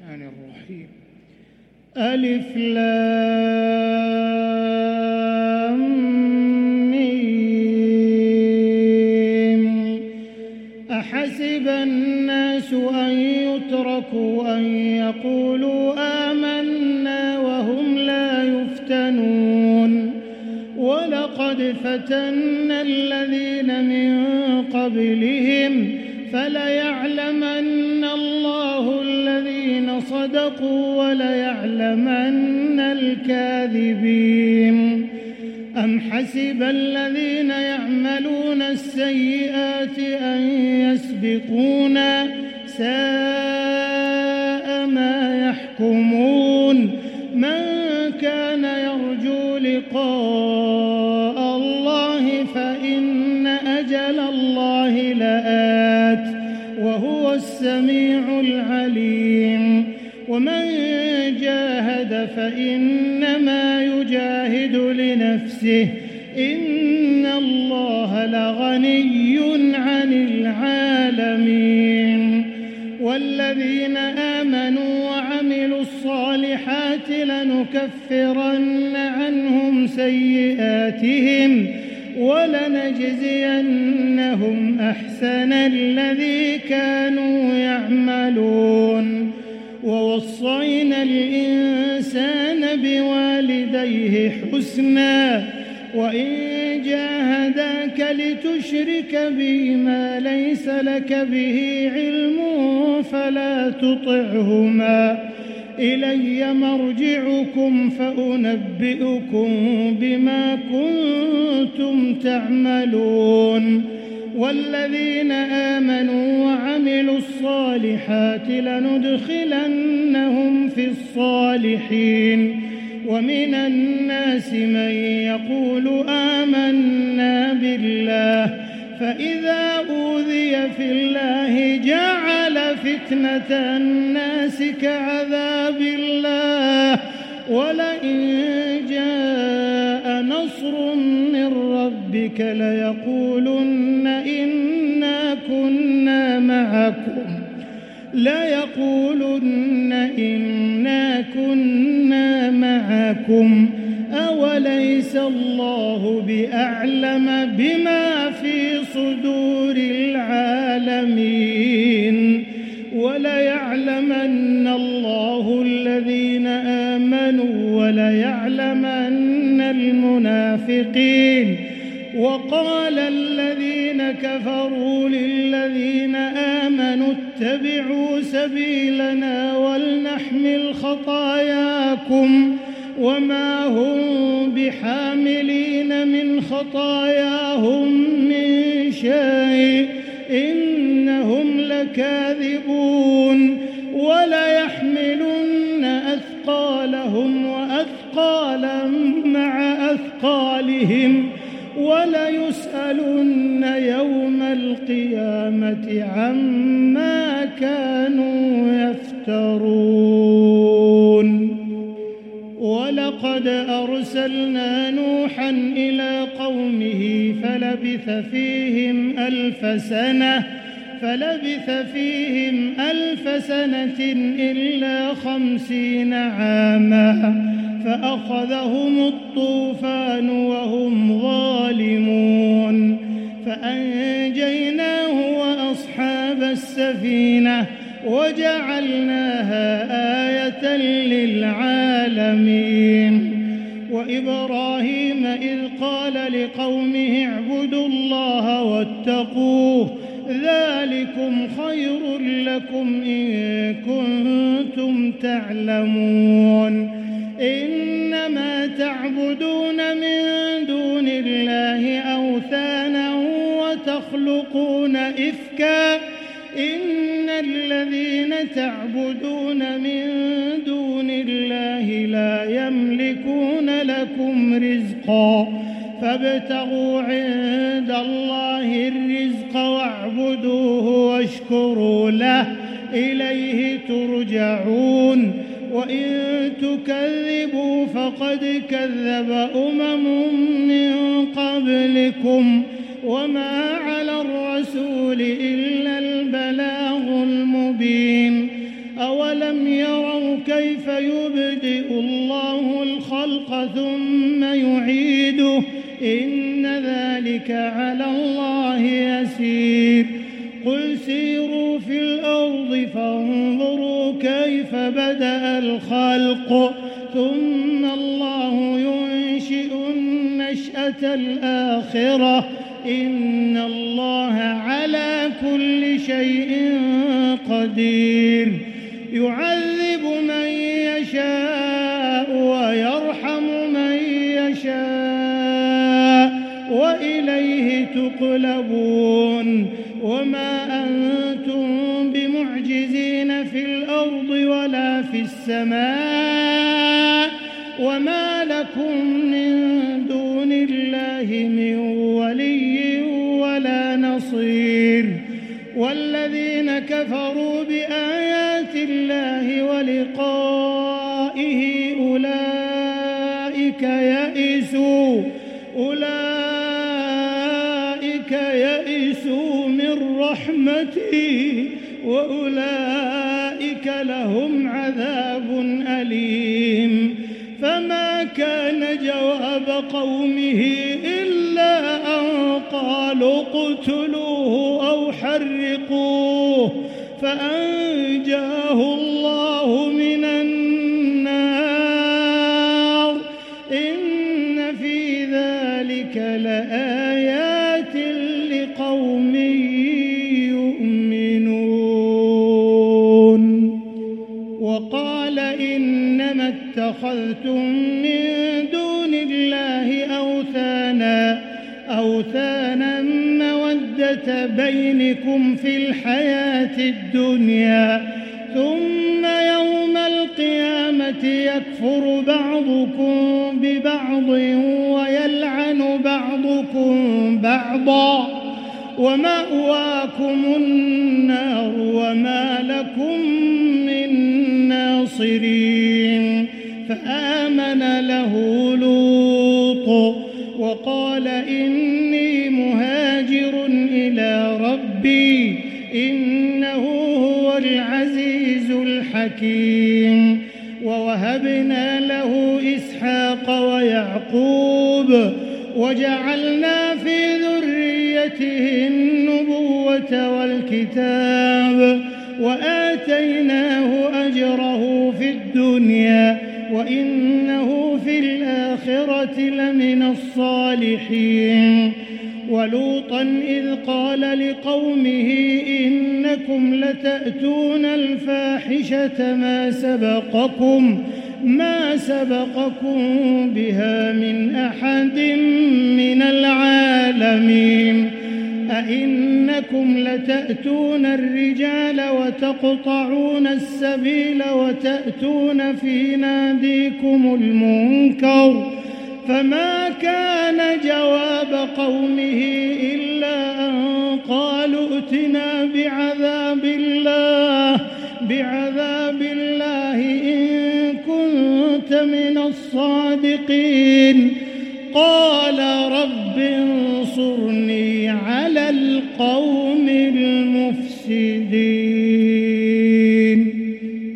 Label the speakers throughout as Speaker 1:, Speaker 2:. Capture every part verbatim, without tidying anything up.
Speaker 1: الرحمن الرحيم. ألف لام ميم. أحسب الناس أن يتركوا أن يقولوا آمنا وهم لا يفتنون ولقد فتنا الذين من قبلهم فليعلمن الله الذين صدقوا وليعلمن الكاذبين. أم حسب الذين يعملون السيئات أن يسبقونا ساء ما يحكمون. من كان يرجو لقاء الله فإن أجل الله لآت وهو السميع العليم. ومن جاهد فإنما يجاهد لنفسه إن الله لغني عن العالمين. والذين آمنوا وعملوا الصالحات لنكفرن عنهم سيئاتهم ولنجزينهم أحسن الذي كانوا يعملون. ووصينا الإنسان بوالديه حسنا وإن جاهداك لتشرك بي ما ليس لك به علم فلا تطعهما إلي مرجعكم فأنبئكم بما كنتم تعملون. والذين آمنوا وعملوا الصالحات لندخلنهم في الصالحين. ومن الناس من يقول آمنا بالله فإذا أوذي في الله جعل فتنة الناس كعذاب الله ولئن جاء نصر من ربك ليقولن إنا كنا معكم ليقولن إنا كنا معكم أوليس الله بأعلم بما في صدور العالمين. وليعلمن الله الذين آمنوا وليعلمن المنافقين. وقال الذين كفروا للذين آمنوا اتبعوا سبيلنا ولنحمل خطاياكم وما هم بحاملين من خطاياهم من شيء إنهم لكاذبون. وليحملن أثقالهم وأثقالا مع أثقالهم وليسألن يوم القيامة عما كانوا يفترون. ولقد أرسلنا نوحا إلى قومه فلبث فيهم ألف سنة فلبث فيهم ألف سنة إلا خمسين عاما فأخذهم الطوفان وهم ظالمون فأنجيناه وأصحاب السفينة وجعلناها آية للعالمين. وإبراهيم إذ قال لقومه اعبدوا الله واتقوه ذلكم خير لكم إن كنتم تعلمون. إنما تعبدون من دون الله أوثانا وتخلقون إفكا إن الذين تعبدون من دون الله لا يملكون لكم رزقا فابتغوا عند الله الرزق واعبدوه واشكروا له إليه ترجعون. وإن تكذبوا فقد كذب أمم من قبلكم وما على الرسول إلا البلاغ المبين. أو أولم يروا كيف يبدئ الله الخلق ثم يعيده إن ذلك على الله يسير قل سيروا في الأرض فانظروا كيف بدأ الخلق ثم الله ينشئ النشأة الآخرة إن الله على كل شيء قدير يعذب من يشاء ويرحم من يشاء وإليه تقلبون وما أنتم بمعجزين في الأرض ولا في السماء وما لكم من دون الله من ولي ولا نصير والذين كفروا بآيات الله ولقائه أولئك يئسوا أولئك يئسوا من رحمتي وأولئك لهم عذاب أليم فما كان جواب قومه إلا أن قالوا اقتلوه أو حرقوه فأنجاه الله من النار إن في ذلك لآيات لقوم يؤمنون وقال إنما اتخذتم من دون الله أوثانا أوثانا مودة بينكم في الحياة الدنيا ثم يوم القيامة يكفر بعضكم ببعض ويلعن بعضكم بعضا ومأواكم النار وما لكم من ناصرين فآمن له لوط وقال إني مهاجر إلى ربي إنه هو العزيز الحكيم ووهبنا له إسحاق ويعقوب وجعلنا في ذريته النبوة والكتاب وآتيناه أجره في الدنيا وإنه في الآخرة لمن الصالحين ولوطا إذ قال لقومه إنكم لتأتون الفاحشة ما سبقكم ما سبقكم بها من أحد من العالمين أئنكم لتأتون الرجال وتقطعون السبيل وتأتون في ناديكم المنكر فما كان جواب قومه إلا أن قالوا ائتنا بعذاب الله بعذاب الله إن كنت من الصادقين قال رب انصرني على القوم المفسدين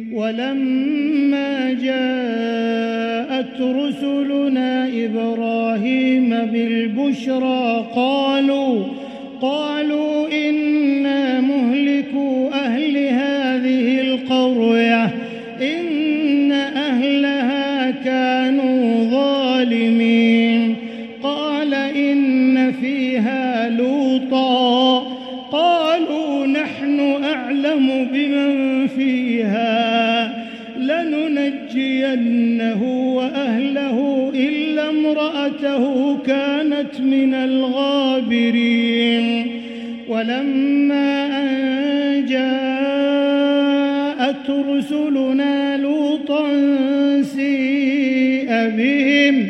Speaker 1: ولما جاءت رسلنا إبراهيم بالبشرى قالوا قالوا إنا مهلكو أهل هذه القرية إن أهلها كانوا ظالمين قال إن فيها لوطا قالوا نحن أعلم بمن فيها لننجينه وأهله إلا امرأته كانت من الغابرين ولما أن جاءت رسلنا لوطا سيء بهم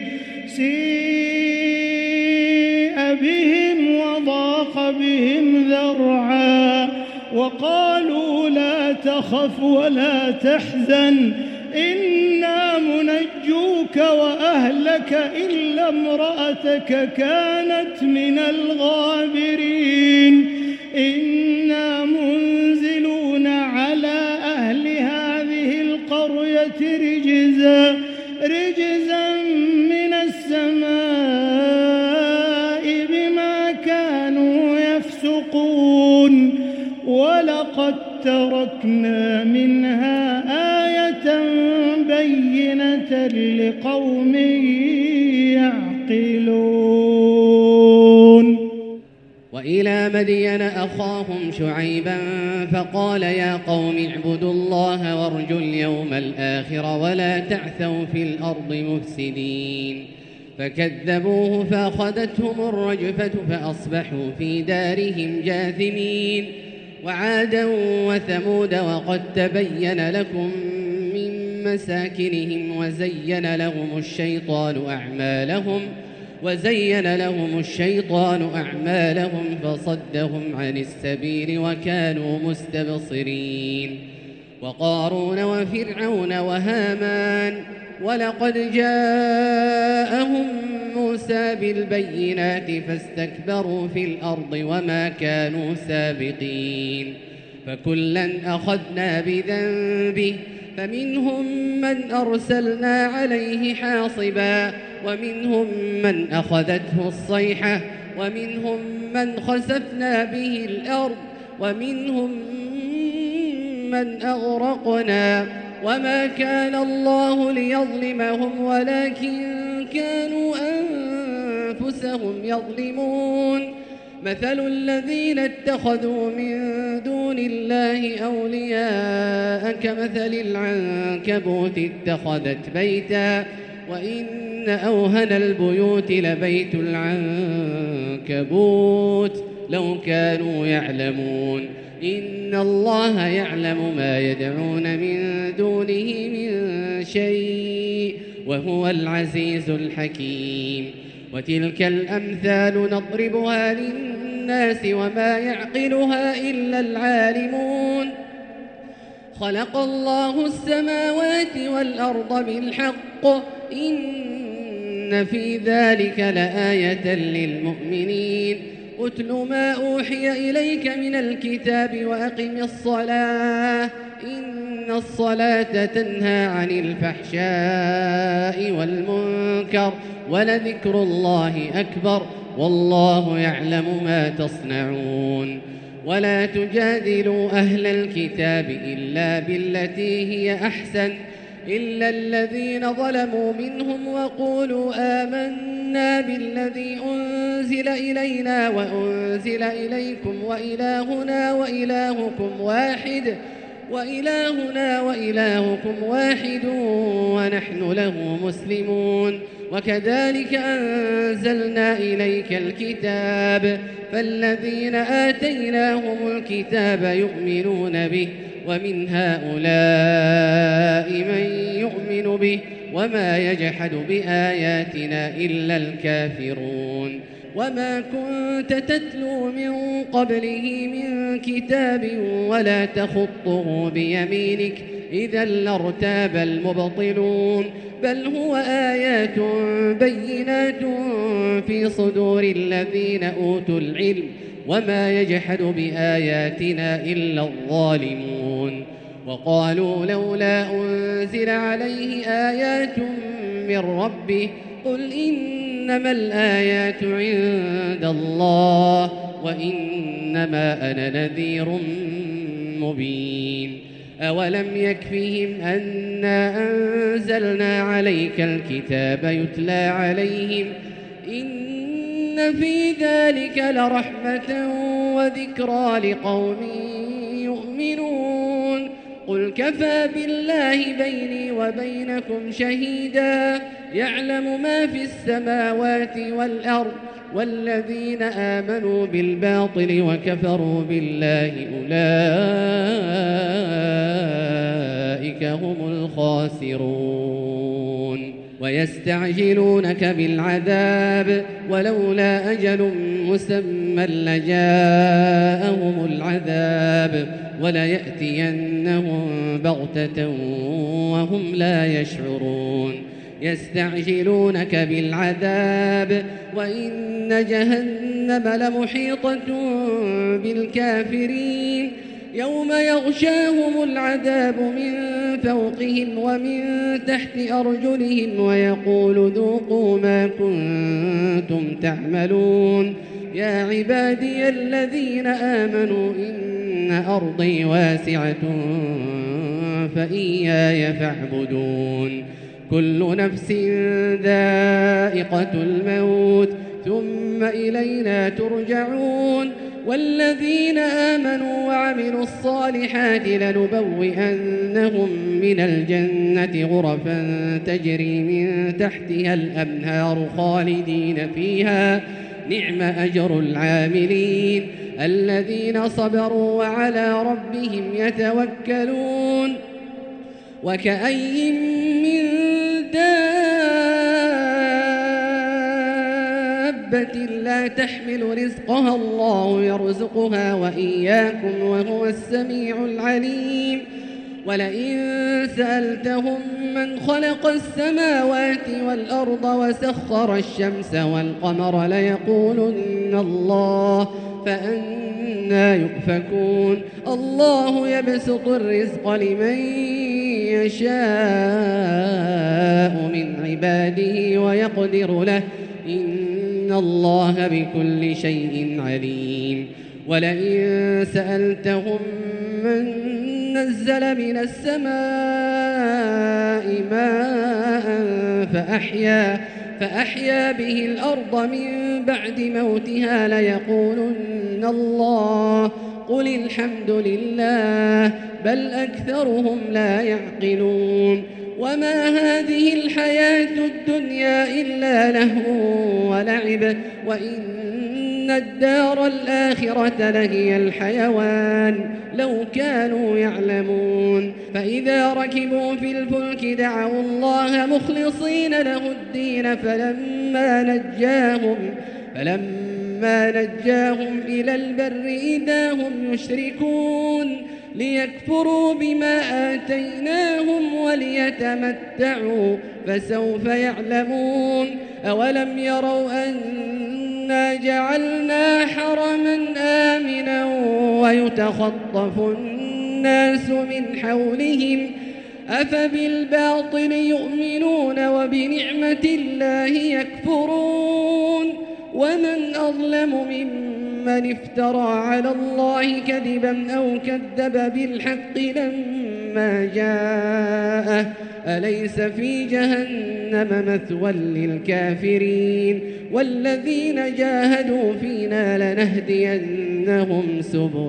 Speaker 1: سيء بهم وضاق بهم ذرعا وقالوا لا تخف ولا تحزن إنا منجوك وأهلك إلا امرأتك كانت من الغابرين إنا منزلون على أهل هذا القرية رجزا رجزا من السماء بما كانوا يفسقون ولقد تركنا منها آية بينة لقوم يعقلون.
Speaker 2: وإلى مدين أخاهم شعيبا فقال يا قوم اعبدوا الله وارجوا اليوم الآخر ولا تعثوا في الأرض مفسدين. فكذبوه فأخذتهم الرجفة فأصبحوا في دارهم جاثمين. وعادا وثمود وقد تبين لكم من مساكنهم وزين لهم الشيطان أعمالهم وزين لهم الشيطان أعمالهم فصدهم عن السبيل وكانوا مستبصرين. وقارون وفرعون وهامان ولقد جاءهم موسى بالبينات فاستكبروا في الأرض وما كانوا سابقين. فكلا أخذنا بذنبه فمنهم من أرسلنا عليه حاصبا ومنهم من أخذته الصيحة ومنهم من خسفنا به الأرض ومنهم من أغرقنا وما كان الله ليظلمهم ولكن كانوا أنفسهم يظلمون. مثل الذين اتخذوا من دون الله أولياء كمثل العنكبوت اتخذت بيتا وإن أوهن البيوت لبيت العنكبوت لو كانوا يعلمون. إن الله يعلم ما يدعون من دونه من شيء وهو العزيز الحكيم. وتلك الأمثال نضربها للناس وما يعقلها إلا العالمون. خلق الله السماوات والأرض بالحق إن في ذلك لآية للمؤمنين. أتل ما أوحي إليك من الكتاب وأقم الصلاة إن الصلاة تنهى عن الفحشاء والمنكر ولذكر الله أكبر والله يعلم ما تصنعون. ولا تجادلوا أهل الكتاب إلا بالتي هي أحسن إلا الذين ظلموا منهم وقولوا آمنا بالذي أنزل إلينا وأنزل إليكم وإلهنا وإلهكم واحد وإلهنا وإلهكم واحد ونحن له مسلمون. وكذلك أنزلنا إليك الكتاب فالذين آتيناهم الكتاب يؤمنون به ومن هؤلاء من يؤمن به وما يجحد بآياتنا إلا الكافرون. وما كنت تتلو من قبله من كتاب ولا تخطه بيمينك إذا لارتاب المبطلون. بل هو آيات بينات في صدور الذين أوتوا العلم وما يجحد بآياتنا إلا الظالمون. وقالوا لولا أنزل عليه آيات من ربه قل إنما الآيات عند الله وإنما أنا نذير مبين. أولم يكفهم أنا أنزلنا عليك الكتاب يتلى عليهم إن في ذلك لرحمة وذكرى لقوم يؤمنون. قل كفى بالله بيني وبينكم شهيدا يعلم ما في السماوات والأرض والذين آمنوا بالباطل وكفروا بالله أولئك هم الخاسرون. ويستعجلونك بالعذاب ولولا أجل مسمى لجاءهم العذاب وليأتينهم بغتة وهم لا يشعرون. يستعجلونك بالعذاب وإن جهنم لمحيطة بالكافرين يوم يغشاهم العذاب من فوقهم ومن تحت أرجلهم ويقول ذوقوا ما كنتم تعملون يا عبادي الذين آمنوا إن أرضي واسعة فإياي فاعبدون كل نفس ذائقة الموت ثم إلينا ترجعون والذين آمنوا وعملوا الصالحات لنبوئنهم من الجنة غرفا تجري من تحتها الأنهار خالدين فيها نعم أجر العاملين الذين صبروا وعلى ربهم يتوكلون وكأي من دابة لا تحمل رزقها الله يرزقها وإياكم وهو السميع العليم ولئن سألتهم من خلق السماوات والأرض وسخر الشمس والقمر ليقولن الله فأنى يؤفكون الله يبسط الرزق لمن يشاء من عباده ويقدر له إن الله بكل شيء عليم ولئن سألتهم من نزل من السماء ماء فأحيا, فأحيا به الأرض من بعد موتها ليقولن الله قل الحمد لله بل أكثرهم لا يعقلون وما هذه الحياة الدنيا إلا لهو ولعب وإن الدار الآخرة لهي الحيوان لو كانوا يعلمون فإذا ركبوا في الفلك دعوا الله مخلصين له الدين فلما نجاهم, فلما نجاهم إلى البر إذا هم يشركون ليكفروا بما آتيناهم وليتمتعوا فسوف يعلمون أولم يروا أنا جعلنا حرما آمنا ويتخطف الناس من حولهم أفبالباطل يؤمنون وبنعمة الله يكفرون ومن أظلم ممن افترى على الله كذبا أو كذب بالحق لما جاءه أليس في جهنم مثوى للكافرين والذين جاهدوا فينا لنهدينهم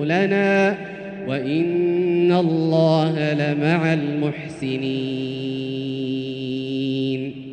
Speaker 2: سبلنا وإن الله لمع المحسنين